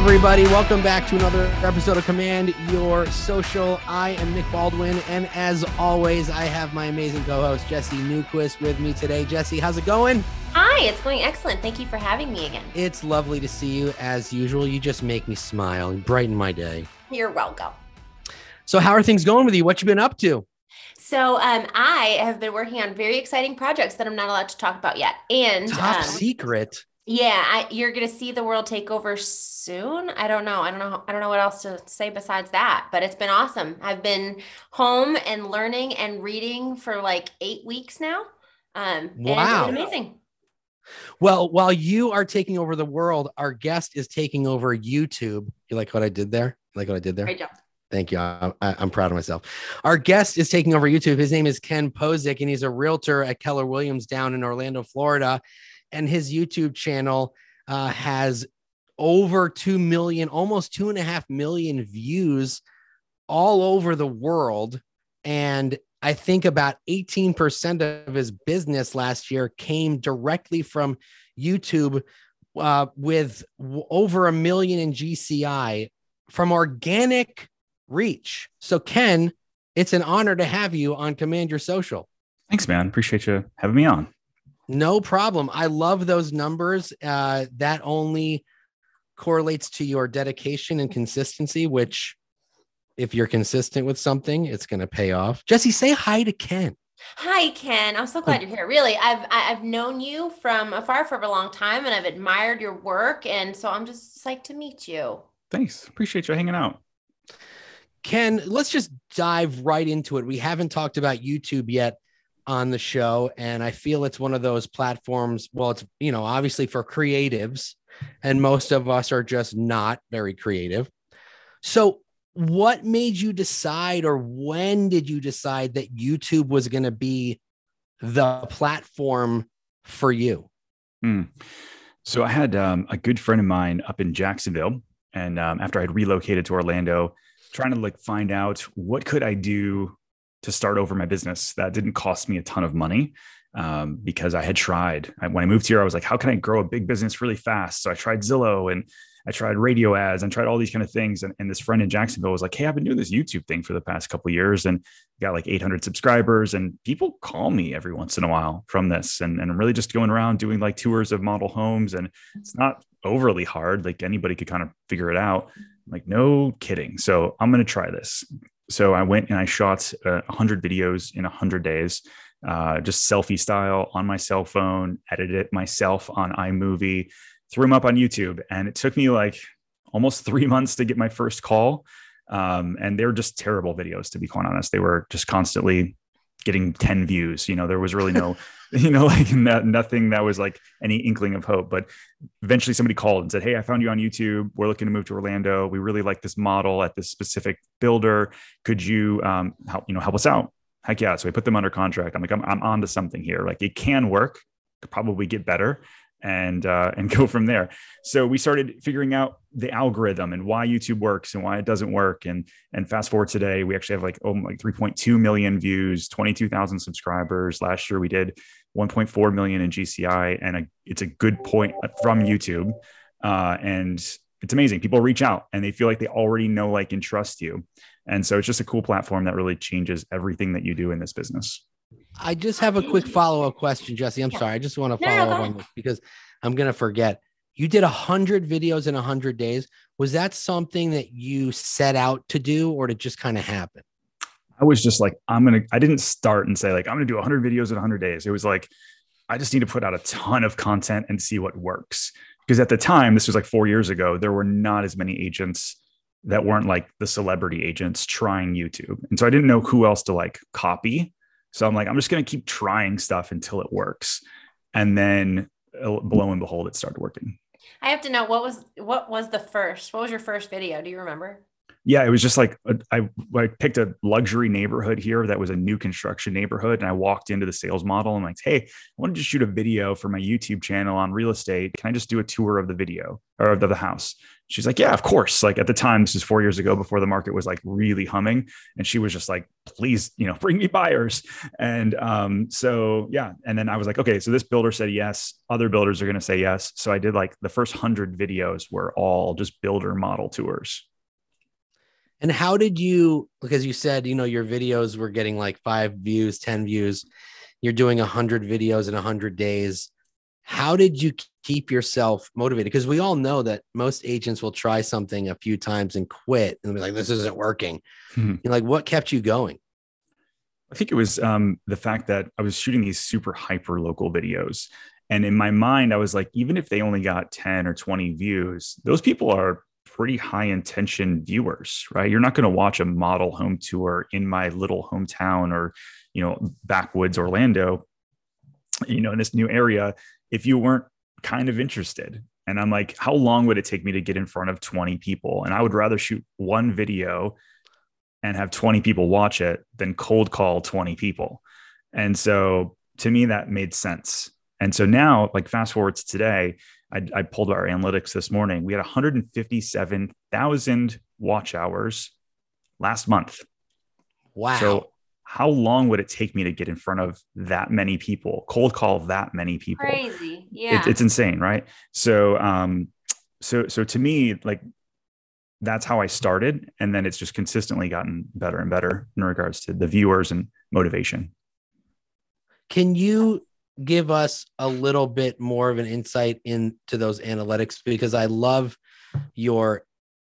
everybody? Welcome back to another episode of Command Your Social. I am Nick Baldwin, and as always, I have my amazing co-host, Jesse Newquist, with me today. Jesse, how's it going? Hi, it's going excellent. Thank you for having me again. It's lovely to see you as usual. You just make me smile and brighten my day. You're welcome. So how are things going with you? What you been up to? So I have been working on very exciting projects that I'm not allowed to talk about yet. And top secret. Yeah, you're going to see the world take over soon. I don't know what else to say besides that, but it's been awesome. I've been home and learning and reading for like 8 weeks now. Wow. And it's been amazing. Well, while you are taking over the world, our guest is taking over YouTube. You like what I did there? Great job. Thank you. I'm proud of myself. Our guest is taking over YouTube. His name is Ken Posick, and he's a realtor at Keller Williams down in Orlando, Florida. And his YouTube channel has over 2 million, almost 2.5 million views all over the world. And I think about 18% of his business last year came directly from YouTube, with over 1 million in GCI from organic reach. So Ken, it's an honor to have you on Command Your Social. Thanks, man. Appreciate you having me on. No problem. I love those numbers. That only correlates to your dedication and consistency, which if you're consistent with something, it's going to pay off. Jesse, say hi to Ken. Hi, Ken. I'm so glad you're here. Really, I've known you from afar for a long time, and I've admired your work. And so I'm just psyched to meet you. Thanks. Appreciate you hanging out. Ken, let's just dive right into it. We haven't talked about YouTube yet on the show, and I feel it's one of those platforms. Well, it's, obviously for creatives, and most of us are just not very creative. So what made you decide, or when did you decide that YouTube was going to be the platform for you? So I had a good friend of mine up in Jacksonville, and after I'd relocated to Orlando, trying to find out what could I do to start over my business that didn't cost me a ton of money, because I had tried. When I moved here, I was like, how can I grow a big business really fast? So I tried Zillow, and I tried radio ads, and tried all these kind of things. And this friend in Jacksonville was like, hey, I've been doing this YouTube thing for the past couple of years, and got like 800 subscribers, and people call me every once in a while from this. And I'm really just going around doing like tours of model homes, and it's not overly hard. Like anybody could kind of figure it out. I'm like, no kidding. So I'm going to try this. So I went and I shot 100 videos in 100 days, just selfie style on my cell phone, edited it myself on iMovie, threw them up on YouTube. And it took me like almost 3 months to get my first call. And they were just terrible videos, to be quite honest. They were just constantly getting 10 views. There was really no, nothing that was like any inkling of hope. But eventually somebody called and said, hey, I found you on YouTube. We're looking to move to Orlando. We really like this model at this specific builder. Could you help us out? Heck yeah. So I put them under contract. I'm like, I'm onto something here. Like it can work, could probably get better, and go from there. So we started figuring out the algorithm and why YouTube works and why it doesn't work. And fast forward today, we actually have like 3.2 million views, 22,000 subscribers. Last year we did 1.4 million in GCI, and it's a good point from YouTube. And it's amazing. People reach out and they feel like they already know, like, and trust you. And so it's just a cool platform that really changes everything that you do in this business. I just have a quick follow-up question, Jesse. I'm sorry. I just want to follow up on this because I'm going to forget. You did 100 videos in 100 days. Was that something that you set out to do, or did it just kind of happen? I was just like, I didn't start and say like, I'm going to do 100 videos in 100 days. It was like, I just need to put out a ton of content and see what works. Because at the time, this was like 4 years ago, there were not as many agents that weren't like the celebrity agents trying YouTube. And so I didn't know who else to like copy. So I'm like, I'm just going to keep trying stuff until it works. And then lo and behold, it started working. I have to know what was your first video? Do you remember? Yeah, it was just like I picked a luxury neighborhood here that was a new construction neighborhood, and I walked into the sales model and like, hey, I wanted to shoot a video for my YouTube channel on real estate. Can I just do a tour of the video or of the house? She's like, yeah, of course. Like at the time, this is 4 years ago, before the market was like really humming, and she was just like, please, bring me buyers. And so yeah, and then I was like, okay, so this builder said yes. Other builders are going to say yes. So I did like the first 100 videos were all just builder model tours. And how did you, because you said, your videos were getting like 5 views, 10 views, you're doing 100 videos in 100 days. How did you keep yourself motivated? Because we all know that most agents will try something a few times and quit and be like, this isn't working. Mm-hmm. Like, what kept you going? I think it was the fact that I was shooting these super hyper local videos. And in my mind, I was like, even if they only got 10 or 20 views, those people are pretty high intention viewers, right? You're not going to watch a model home tour in my little hometown or, backwoods Orlando, in this new area, if you weren't kind of interested. And I'm like, how long would it take me to get in front of 20 people? And I would rather shoot one video and have 20 people watch it than cold call 20 people. And so to me, that made sense. And so now, like fast forward to today, I pulled our analytics this morning. We had 157,000 watch hours last month. Wow. So how long would it take me to get in front of that many people, cold call that many people? Crazy. Yeah. It's insane. Right. So, so to me, like that's how I started. And then it's just consistently gotten better and better in regards to the viewers and motivation. Can you give us a little bit more of an insight into those analytics? Because I love your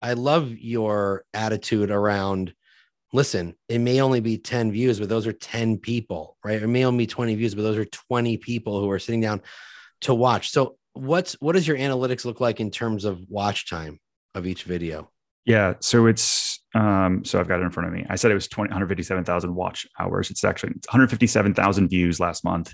attitude around, listen, it may only be 10 views, but those are 10 people, right? It may only be 20 views, but those are 20 people who are sitting down to watch. So what does your analytics look like in terms of watch time of each video? Yeah. So it's, so I've got it in front of me. I said it was 157,000 watch hours. It's actually 157,000 views last month.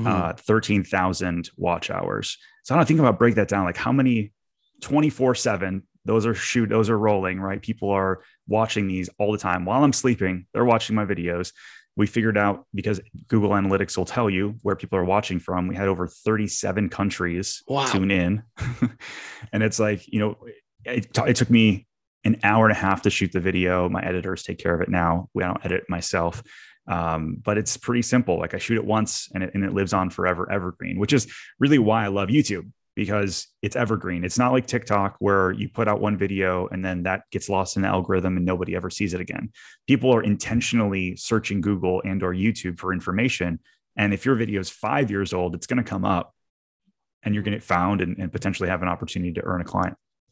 13,000 watch hours. So I don't think about break that down. Like how many 24/7, those are rolling, right? People are watching these all the time while I'm sleeping. They're watching my videos. We figured out, because Google Analytics will tell you where people are watching from. We had over 37 countries tune in. And it's like, it took me an hour and a half to shoot the video. My editors take care of it now. I don't edit it myself. But it's pretty simple. Like I shoot it once and it lives on forever, evergreen, which is really why I love YouTube, because it's evergreen. It's not like TikTok where you put out one video and then that gets lost in the algorithm and nobody ever sees it again. People are intentionally searching Google and or YouTube for information. And if your video is 5 years old, it's going to come up and you're going to get found and potentially have an opportunity to earn a client.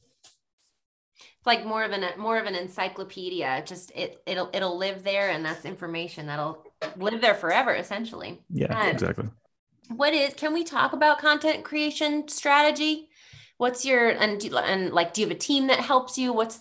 Like more of an encyclopedia. Just it'll live there, and that's information that'll live there forever, essentially. Yeah, exactly. Can we talk about content creation strategy? What's your do you have a team that helps you? What's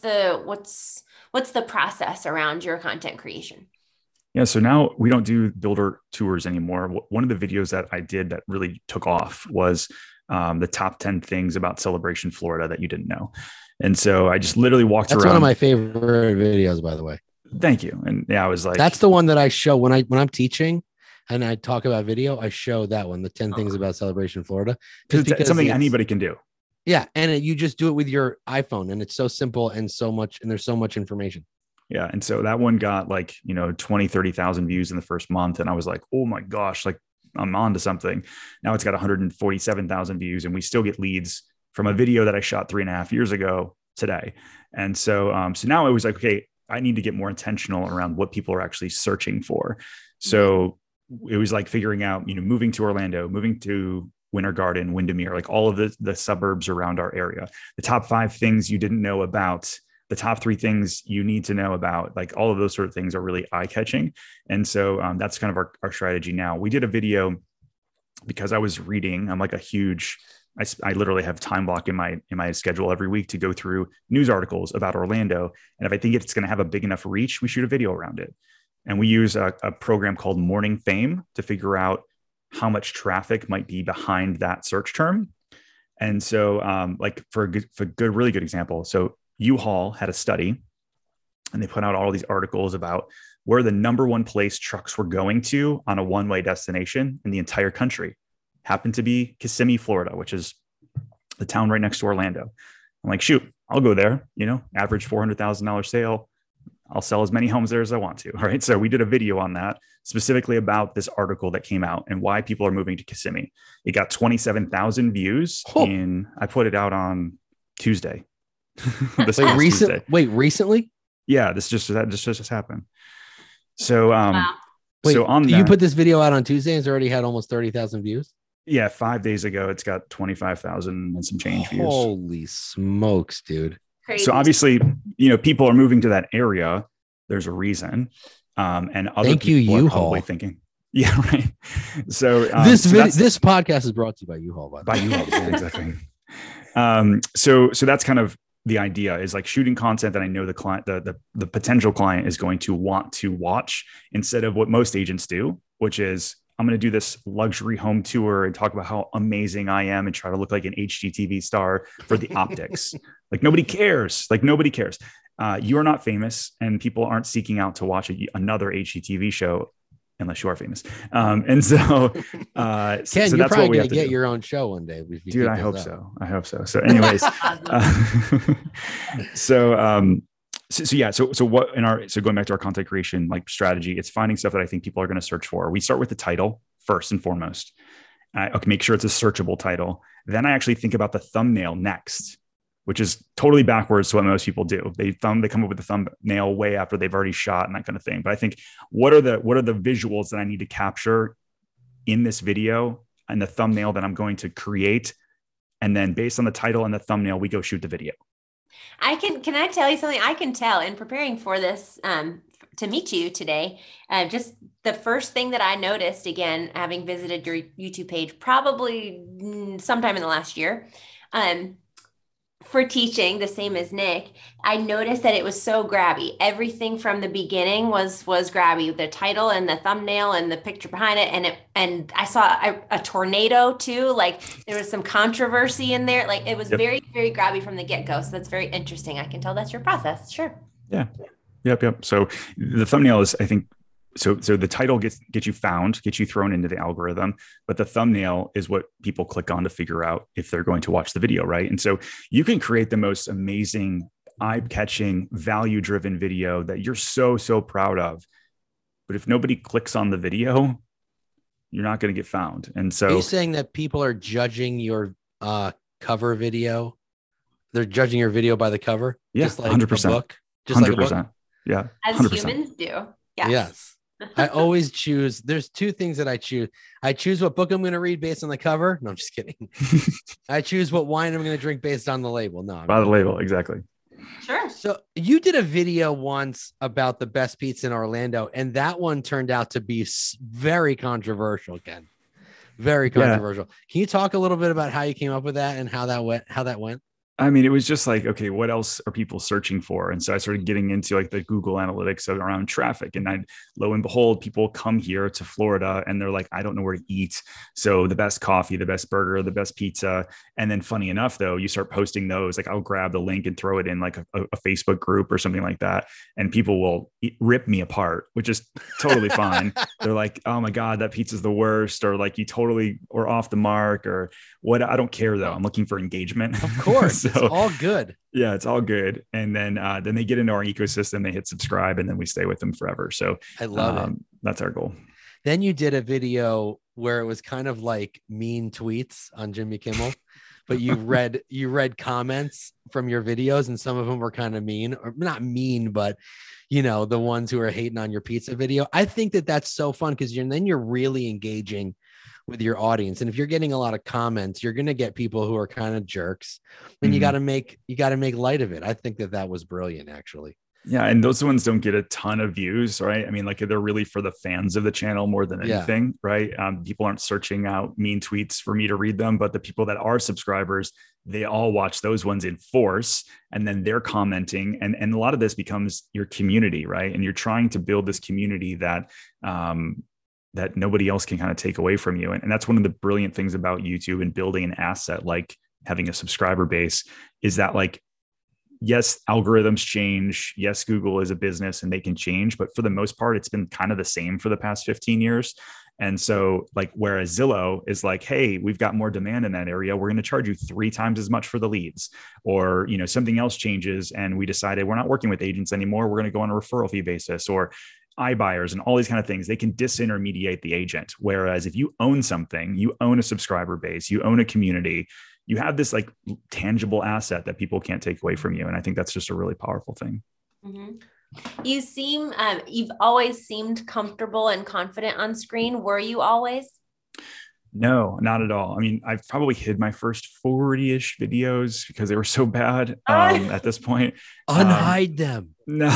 the process around your content creation? Yeah. So now we don't do builder tours anymore. One of the videos that I did that really took off was the top 10 things about Celebration Florida that you didn't know. And so I just literally walked around. That's one of my favorite videos, by the way. Thank you. And yeah, I was like, that's the one that I show when I'm teaching and I talk about video. I show that one, the 10 things about Celebration Florida. Because it's something anybody can do. Yeah. And you just do it with your iPhone, and it's so simple and there's so much information. Yeah. And so that one got 20, 30,000 views in the first month. And I was like, oh my gosh, like I'm on to something. Now it's got 147,000 views, and we still get leads from a video that I shot 3.5 years ago today. And so, so now it was like, okay, I need to get more intentional around what people are actually searching for. So it was like figuring out, moving to Orlando, moving to Winter Garden, Windermere, like all of the suburbs around our area, the top 5 things you didn't know about, the top 3 things you need to know about, like all of those sort of things are really eye catching. And so that's kind of our strategy now. We did a video because I was reading. I'm like a huge, I literally have time block in my schedule every week to go through news articles about Orlando. And if I think it's going to have a big enough reach, we shoot a video around it. And we use a program called Morning Fame to figure out how much traffic might be behind that search term. And so like for a really good example. So U-Haul had a study and they put out all these articles about where the number one place trucks were going to on a one-way destination in the entire country. Happened to be Kissimmee, Florida, which is the town right next to Orlando. I'm like, shoot, I'll go there, average $400,000 sale. I'll sell as many homes there as I want to. All right. So we did a video on that specifically about this article that came out and why people are moving to Kissimmee. It got 27,000 views I put it out on Tuesday. Recently? Yeah, that just happened. So, wow. So on you put this video out on Tuesday and it's already had almost 30,000 views. Yeah. 5 days ago, it's got 25,000 and some change views. Holy smokes, dude. Crazy. So obviously, people are moving to that area. There's a reason. And other people are probably thinking, yeah, right. So this podcast is brought to you by U-Haul. By U-Haul, yeah, exactly. So that's kind of the idea, is like shooting content that I know the client, the potential client is going to want to watch, instead of what most agents do, which is, I'm going to do this luxury home tour and talk about how amazing I am and try to look like an HGTV star for the optics. Like nobody cares. You are not famous, and people aren't seeking out to watch another HGTV show unless you are famous. And so, Ken, so you're that's probably what we going have to to get do. your own show one day. Dude, I hope so. So anyways, So what so going back to our content creation strategy, it's finding stuff that I think people are going to search for. We start with the title first and foremost. Okay, make sure it's a searchable title. Then I actually think about the thumbnail next, which is totally backwards to what most people do. They come up with the thumbnail way after they've already shot and that kind of thing. But I think what are the visuals that I need to capture in this video and the thumbnail that I'm going to create, and then based on the title and the thumbnail, we go shoot the video. Can I tell you something? I can tell in preparing for this, to meet you today, just the first thing that I noticed, again, having visited your YouTube page, probably sometime in the last year, for teaching, the same as Nick, I noticed that it was so grabby. Everything from the beginning was grabby. The title and the thumbnail and the picture behind it. And I saw a tornado too. Like there was some controversy in there. Like it was very, very grabby from the get-go. So that's very interesting. I can tell that's your process. Sure. Yeah. Yep. So the thumbnail is, I think, so the title gets you found, gets you thrown into the algorithm, but the thumbnail is what people click on to figure out if they're going to watch the video, right? And so you can create the most amazing, eye-catching, value-driven video that you're so proud of, but if nobody clicks on the video, you're not going to get found. And so, are you saying that people are judging your cover video? They're judging your video by the cover, just like 100%. A book, just 100%. Like a book? Yeah, as 100%. humans do. Yes. I always choose. There's two things that I choose. I choose what book I'm going to read based on the cover. No, I'm just kidding. I choose what wine I'm going to drink based on the label. No, by the label, exactly. Sure. So you did a video once about the best pizza in Orlando, and that one turned out to be very controversial, Ken. Very controversial. Yeah. Can you talk a little bit about how you came up with that and how that went? I mean, it was just like, okay, what else are people searching for? And so I started getting into the Google Analytics around traffic, and lo and behold, people come here to Florida and they're like, I don't know where to eat. So the best coffee, the best burger, the best pizza. And then funny enough, though, you start posting those, I'll grab the link and throw it in a Facebook group or something like that. And people will rip me apart, which is totally fine. They're like, oh my God, that pizza's the worst. Or you totally or off the mark or what. I don't care though. I'm looking for engagement. Of course. So, it's all good. Yeah, it's all good. And then they get into our ecosystem, they hit subscribe, and then we stay with them forever. So I love it. That's our goal. Then you did a video where it was kind of like mean tweets on Jimmy Kimmel, but you read comments from your videos, and some of them were kind of mean, or not mean, but the ones who are hating on your pizza video. I think that that's so fun because then you're really engaging with your audience. And if you're getting a lot of comments, you're going to get people who are kind of jerks, and you got to make light of it. I think that was brilliant, actually. Yeah. And those ones don't get a ton of views, right? I mean, they're really for the fans of the channel more than anything, right? People aren't searching out mean tweets for me to read them, but the people that are subscribers, they all watch those ones in force, and then they're commenting. And a lot of this becomes your community, right? And you're trying to build this community that nobody else can kind of take away from you. And that's one of the brilliant things about YouTube and building an asset like having a subscriber base, is that yes, algorithms change. Yes, Google is a business and they can change, but for the most part, it's been kind of the same for the past 15 years. And so like, whereas Zillow is like, hey, we've got more demand in that area, we're going to charge you 3 times as much for the leads. Or, something else changes and we decided we're not working with agents anymore, we're going to go on a referral fee basis, or iBuyers and all these kind of things. They can disintermediate the agent. Whereas if you own something, you own a subscriber base, you own a community, you have this like tangible asset that people can't take away from you. And I think that's just a really powerful thing. Mm-hmm. You seem, you've always seemed comfortable and confident on screen. Were you always? No, not at all. I mean, I've probably hid my first 40-ish videos because they were so bad at this point. Unhide them. No.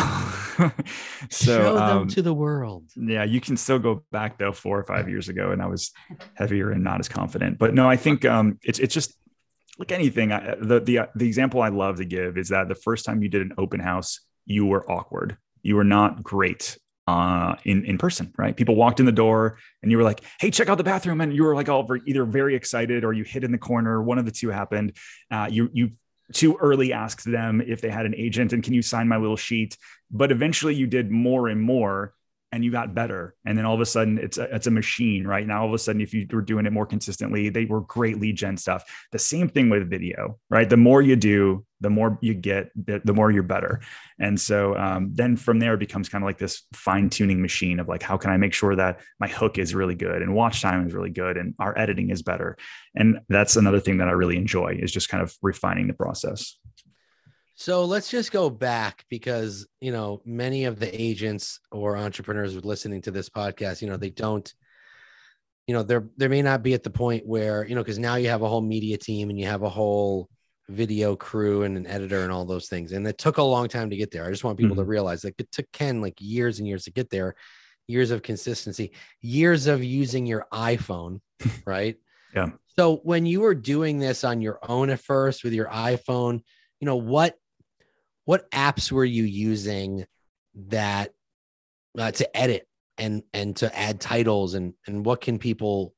So show them to the world. Yeah, you can still go back though 4 or 5 years ago, and I was heavier and not as confident. But no, I think it's just like anything. The example I love to give is that the first time you did an open house, you were awkward. You were not great in person, right? People walked in the door and you were like, hey, check out the bathroom. And you were like either very excited or you hid in the corner. One of the two happened. You too early asked them if they had an agent and can you sign my little sheet? But eventually you did more and more and you got better. And then all of a sudden it's a machine, right? Now, all of a sudden, if you were doing it more consistently, they were great lead gen stuff. The same thing with video, right? The more you do, the more you get, the more you're better. And so then from there, it becomes kind of like this fine tuning machine of like, how can I make sure that my hook is really good and watch time is really good and our editing is better? And that's another thing that I really enjoy, is just kind of refining the process. So let's just go back because, many of the agents or entrepreneurs listening to this podcast, they don't, there may not be at the point where, because now you have a whole media team and you have a whole video crew and an editor and all those things. And it took a long time to get there. I just want people to realize that it took Ken like years and years to get there, years of consistency, years of using your iPhone, right? Yeah. So when you were doing this on your own at first with your iPhone, what apps were you using that to edit and to add titles and what can people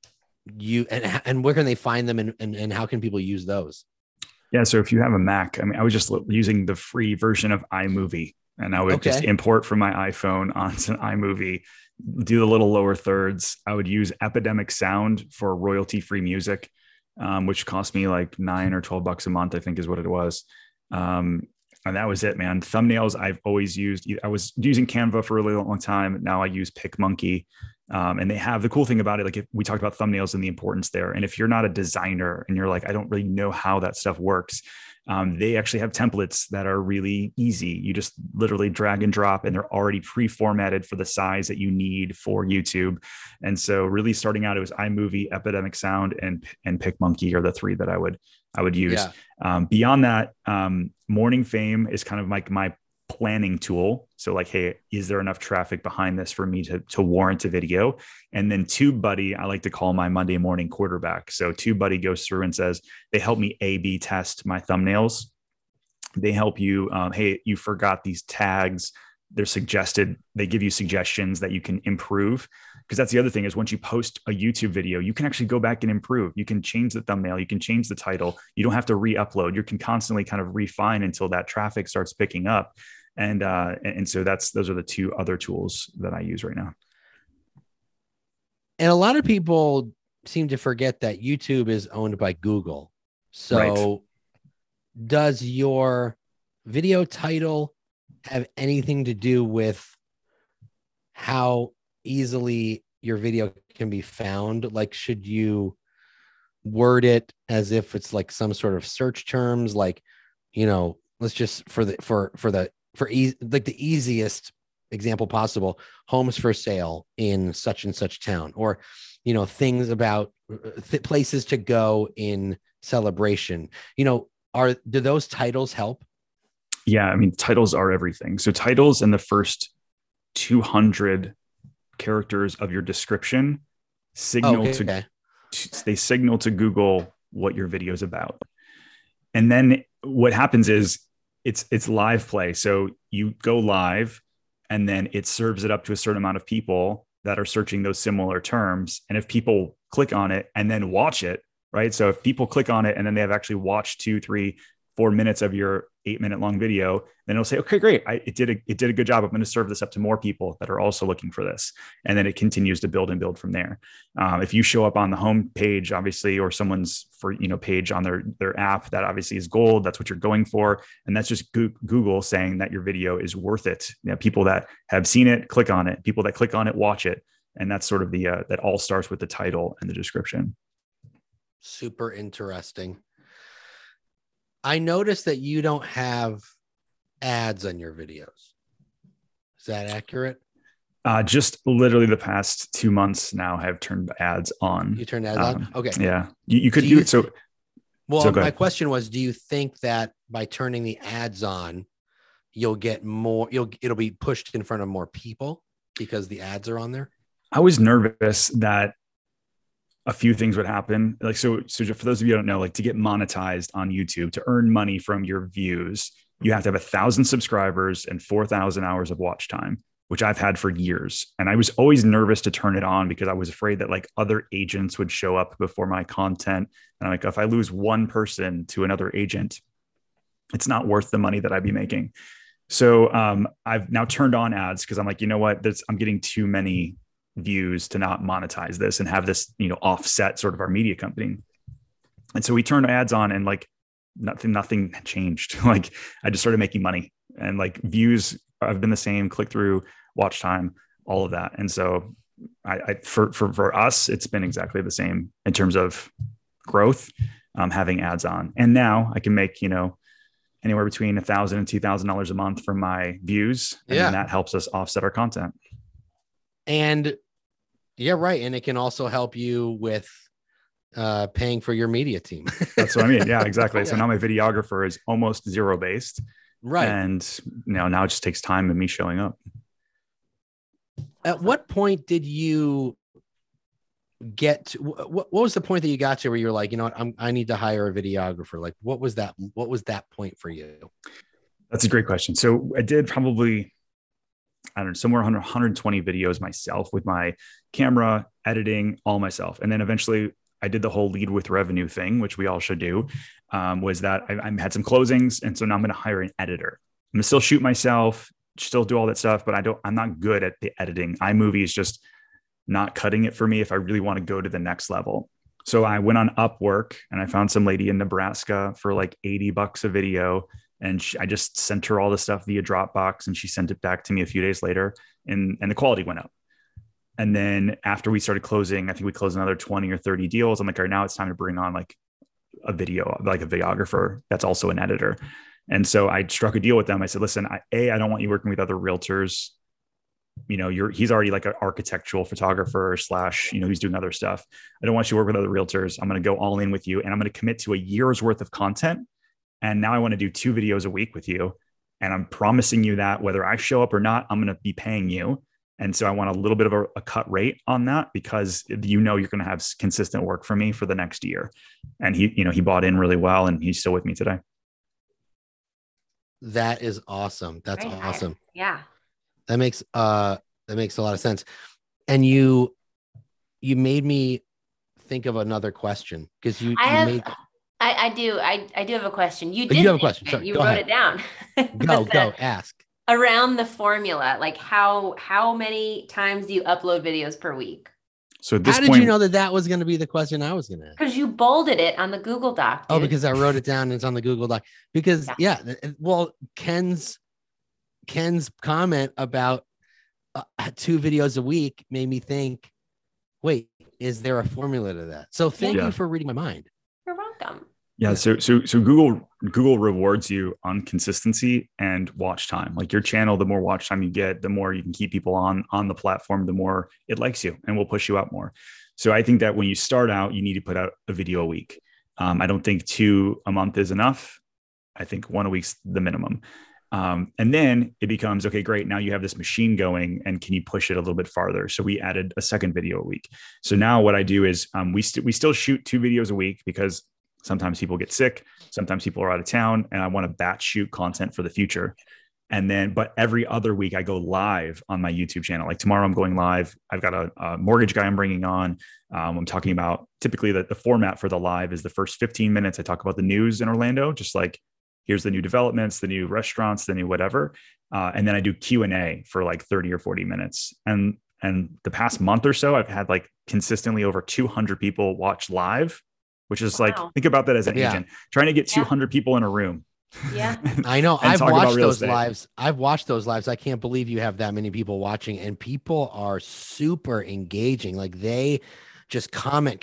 and where can they find them and how can people use those? Yeah. So if you have a Mac, I mean, I was just using the free version of iMovie, and I would just import from my iPhone onto iMovie, do the little lower thirds. I would use Epidemic Sound for royalty-free music, which cost me like $9 or $12 a month, I think is what it was. And that was it, man. Thumbnails, I've always used. I was using Canva for a really long time. Now I use PicMonkey. And they have the cool thing about it. Like if we talked about thumbnails and the importance there. And if you're not a designer and you're like, I don't really know how that stuff works. They actually have templates that are really easy. You just literally drag and drop and they're already pre-formatted for the size that you need for YouTube. And so really starting out, it was iMovie, Epidemic Sound, and PicMonkey are the 3 that I would use. Yeah. Beyond that, Morning Fame is kind of like my planning tool. So like, hey, is there enough traffic behind this for me to warrant a video? And then TubeBuddy, I like to call my Monday morning quarterback. So TubeBuddy goes through and says, they help me A/B test my thumbnails. They help you, hey, you forgot these tags. They give you suggestions that you can improve. Because that's the other thing is once you post a YouTube video, you can actually go back and improve. You can change the thumbnail, you can change the title. You don't have to re-upload. You can constantly kind of refine until that traffic starts picking up. And so those are the 2 other tools that I use right now. And a lot of people seem to forget that YouTube is owned by Google. So Does your video title have anything to do with how easily your video can be found? Like, should you word it as if it's like some sort of search terms, like, let's just like the easiest example possible, homes for sale in such and such town, or, things about places to go in Celebration, do those titles help? Yeah. I mean, titles are everything. So titles in the first 200 characters of your description signal they signal to Google what your video is about. And then what happens is it's live play. So you go live and then it serves it up to a certain amount of people that are searching those similar terms. And if people click on it and then watch it, right? So if people click on it and then they have actually watched 2, 3, 4 minutes of your 8-minute long video, then it'll say, okay, great. It did a good job. I'm going to serve this up to more people that are also looking for this. And then it continues to build and build from there. If you show up on the home page, obviously, or someone's page on their app, that obviously is gold. That's what you're going for. And that's just Google saying that your video is worth it. People that have seen it, click on it. People that click on it, watch it. And that's sort of that all starts with the title and the description. Super interesting. I noticed that you don't have ads on your videos. Is that accurate? Just literally the past 2 months now have turned ads on. You turned ads on? Okay. Yeah. You could do it. So, well, my question was, do you think that by turning the ads on, you'll get more, it'll be pushed in front of more people because the ads are on there? I was nervous that a few things would happen. Like, so for those of you who don't know, like to get monetized on YouTube, to earn money from your views, you have to have 1,000 subscribers and 4,000 hours of watch time, which I've had for years. And I was always nervous to turn it on because I was afraid that like other agents would show up before my content. And I'm like, if I lose one person to another agent, it's not worth the money that I'd be making. So I've now turned on ads because I'm like, you know what, I'm getting too many views to not monetize this and have this, offset sort of our media company. And so we turned ads on and like nothing changed. Like I just started making money and like views have been the same, click through, watch time, all of that. And so for us, it's been exactly the same in terms of growth, having ads on. And now I can make, anywhere between $1,000 and $2,000 a month from my views. And then that helps us offset our content. And yeah, right. And it can also help you with paying for your media team. That's what I mean. Yeah, exactly. Yeah. So now my videographer is almost zero based. Right. And now it just takes time and me showing up. At what point did you get to, what was the point that you got to where you're like, you know what, I need to hire a videographer? Like, what was that point for you? That's a great question. So I did probably, I don't know, somewhere 120 videos myself with my camera, editing, all myself. And then eventually I did the whole lead with revenue thing, which we all should do, was that I had some closings. And so now I'm going to hire an editor. I'm going to still shoot myself, still do all that stuff, but I'm not good at the editing. iMovie is just not cutting it for me if I really want to go to the next level. So I went on Upwork and I found some lady in Nebraska for like $80 a video. And I just sent her all the stuff via Dropbox and she sent it back to me a few days later and the quality went up. And then after we started closing, I think we closed another 20 or 30 deals. I'm like, all right, now it's time to bring on like a videographer that's also an editor. And so I struck a deal with them. I said, listen, I don't want you working with other realtors. He's already like an architectural photographer / he's doing other stuff. I don't want you to work with other realtors. I'm going to go all in with you and I'm going to commit to a year's worth of content. And now I want to do 2 videos a week with you. And I'm promising you that whether I show up or not, I'm going to be paying you. And so I want a little bit of a cut rate on that because you're going to have consistent work for me for the next year. And he bought in really well and he's still with me today. That is awesome. That's right. Awesome. Yeah. That makes a lot of sense. And you made me think of another question because I do have a question. You have a question. Sorry, you wrote it down. Go ask. Around the formula, like how many times do you upload videos per week? So how did you know that was going to be the question I was going to ask? Because you bolded it on the Google Doc. Dude. Oh, because I wrote it down and it's on the Google Doc. Because well, Ken's comment about 2 videos a week made me think, wait, is there a formula to that? So thank you for reading my mind. You're welcome. Yeah. So Google rewards you on consistency and watch time. Like your channel, the more watch time you get, the more you can keep people on the platform, the more it likes you and will push you out more. So I think that when you start out, you need to put out a video a week. I don't think 2 a month is enough. I think 1 a week's the minimum. And then it becomes, okay, great. Now you have this machine going and can you push it a little bit farther? So we added a 2nd video a week. So now what I do is we still shoot 2 videos a week because sometimes people get sick. Sometimes people are out of town and I want to batch shoot content for the future. And then, but every other week I go live on my YouTube channel. Like tomorrow I'm going live. I've got a mortgage guy I'm bringing on. I'm talking about typically the format for the live is the first 15 minutes. I talk about the news in Orlando, just like here's the new developments, the new restaurants, the new whatever. And then I do Q&A for like 30 or 40 minutes. And the past month or so, I've had like consistently over 200 people watch live, which is like, think about that as an agent, trying to get 200 people in a room. Yeah. I know. I've watched those lives. I've watched those lives. I can't believe you have that many people watching, and people are super engaging. Like they just comment.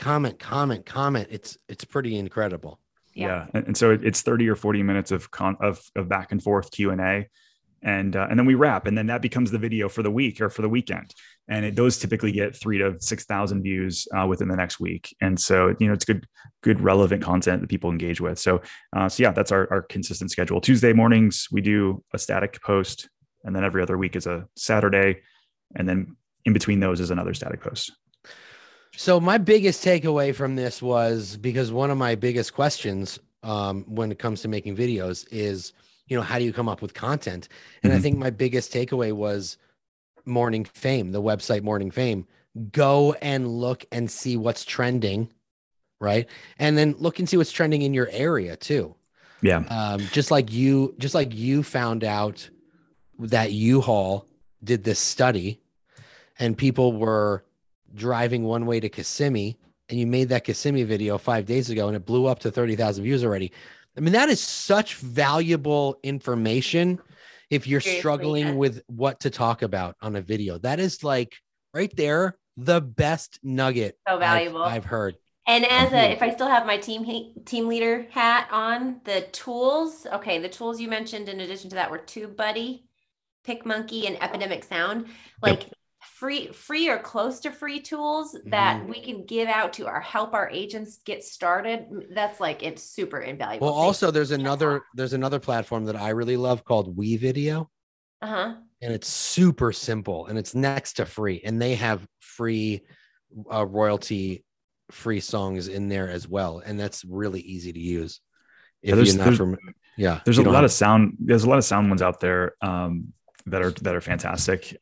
It's pretty incredible. Yeah. And so it's 30 or 40 minutes of back and forth Q&A. And then we wrap, and then that becomes the video for the week or for the weekend. And those typically get 3,000 to 6,000 views within the next week. And so, it's good relevant content that people engage with. So yeah, that's our consistent schedule. Tuesday mornings, we do a static post, and then every other week is a Saturday. And then in between those is another static post. So my biggest takeaway from this was, because one of my biggest questions when it comes to making videos is, how do you come up with content? And I think my biggest takeaway was Morning Fame, the website Morning Fame. Go and look and see what's trending, right? And then look and see what's trending in your area too. Yeah. Just like you found out that U-Haul did this study and people were driving one way to Kissimmee, and you made that Kissimmee video 5 days ago and it blew up to 30,000 views already. I mean, that is such valuable information if you're struggling with what to talk about on a video. That is like right there, the best nugget so valuable I've heard. And if I still have my team leader hat on, the tools you mentioned in addition to that were TubeBuddy, PicMonkey, and Epidemic Sound. Like free or close to free tools that we can give out to help our agents get started. That's like, it's super invaluable. Well, also there's another platform that I really love called WeVideo. And it's super simple and it's next to free, and they have free royalty free songs in there as well. And that's really easy to use. There's a lot of sound ones out there that are fantastic.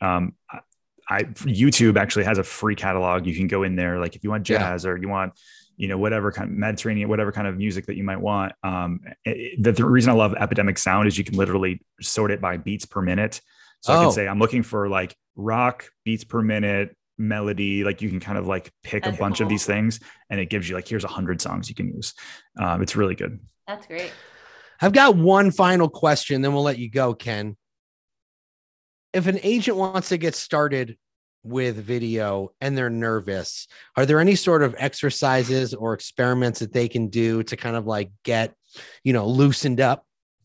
YouTube actually has a free catalog. You can go in there, like if you want jazz or you want, whatever kind of Mediterranean, whatever kind of music that you might want. The reason I love Epidemic Sound is you can literally sort it by beats per minute. So I can say, I'm looking for like rock beats per minute, melody. Like you can kind of like pick a bunch of these things, and it gives you like, here's 100 songs you can use. It's really good. That's great. I've got one final question, then we'll let you go, Ken. If an agent wants to get started with video and they're nervous, are there any sort of exercises or experiments that they can do to kind of like get, loosened up?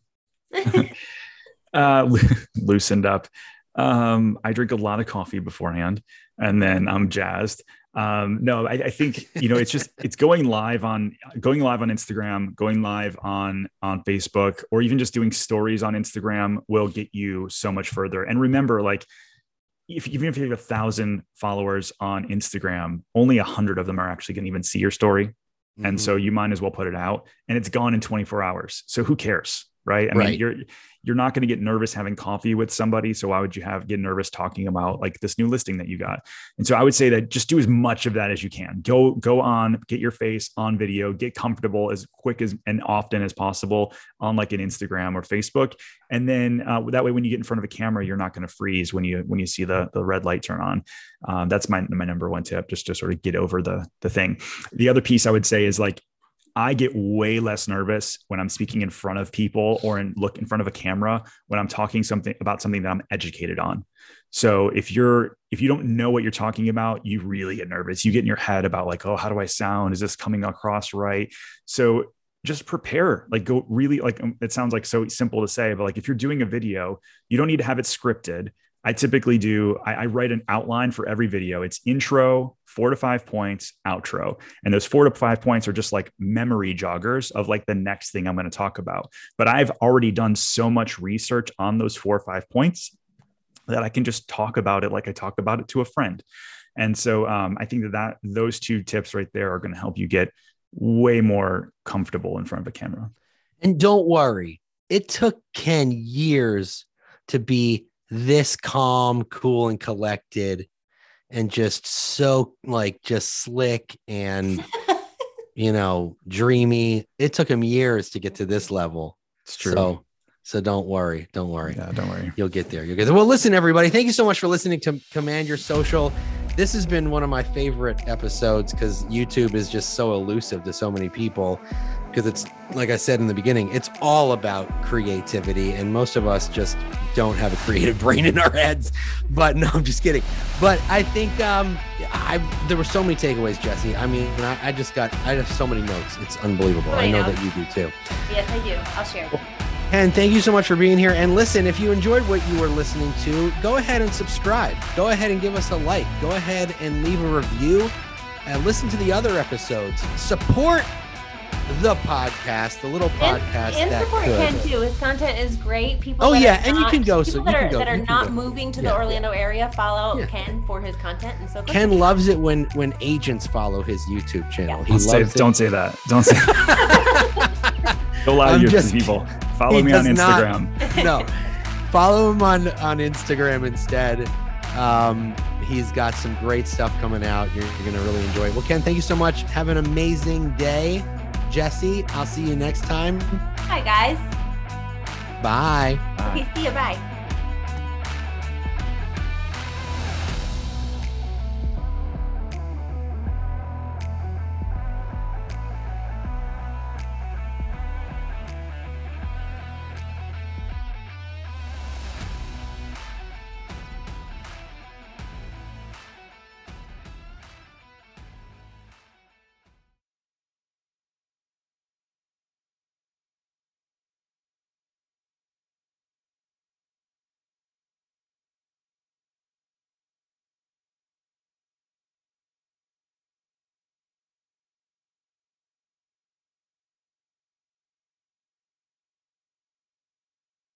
Loosened up. I drink a lot of coffee beforehand, and then I'm jazzed. No, I think, it's going live on Instagram, going live on Facebook, or even just doing stories on Instagram will get you so much further. And remember, like, even if you have 1,000 followers on Instagram, only 100 of them are actually going to even see your story. Mm-hmm. And so you might as well put it out, and it's gone in 24 hours. So who cares? Right. I mean, you're not going to get nervous having coffee with somebody. So why would you get nervous talking about like this new listing that you got? And so I would say that just do as much of that as you can. Go on, get your face on video, get comfortable as quick and often as possible on like an Instagram or Facebook. And then that way, when you get in front of a camera, you're not going to freeze when you see the red light turn on. That's my number one tip, just to sort of get over the thing. The other piece I would say is like, I get way less nervous when I'm speaking in front of people or look in front of a camera when I'm talking about something that I'm educated on. So if you don't know what you're talking about, you really get nervous. You get in your head about like, oh, how do I sound? Is this coming across right? So just prepare, like go really, like, it sounds like so simple to say, but like if you're doing a video, you don't need to have it scripted. I typically I write an outline for every video. It's intro, 4 to 5 points, outro. And those 4 to 5 points are just like memory joggers of like the next thing I'm going to talk about. But I've already done so much research on those 4 or 5 points that I can just talk about it like I talk about it to a friend. And so I think that those two tips right there are going to help you get way more comfortable in front of a camera. And don't worry, it took Ken years to be this calm, cool, and collected, and just so like just slick and dreamy. It took him years to get to this level. It's true. So don't worry. Don't worry. Yeah, don't worry. You'll get there. You'll get there. Well, listen, everybody. Thank you so much for listening to Command Your Social. This has been one of my favorite episodes because YouTube is just so elusive to so many people. Because it's, like I said in the beginning, it's all about creativity. And most of us just don't have a creative brain in our heads. But no, I'm just kidding. But I think there were so many takeaways, Jesse. I mean, I have so many notes. It's unbelievable. I know that you do too. Yes, I do. I'll share. And thank you so much for being here. And listen, if you enjoyed what you were listening to, go ahead and subscribe. Go ahead and give us a like. Go ahead and leave a review. And listen to the other episodes. Support the podcast, the little podcast. And support Ken too. His content is great. People. And you can go. People that are not moving to the Orlando area, follow Ken for his content. And so Ken loves it when agents follow his YouTube channel. Yeah. Don't say that. Don't say that. Don't lie to people. Follow me on Instagram. No, follow him on Instagram instead. He's got some great stuff coming out. You're going to really enjoy it. Well, Ken, thank you so much. Have an amazing day. Jesse, I'll see you next time. Hi, guys. Bye. Okay, see you. Bye.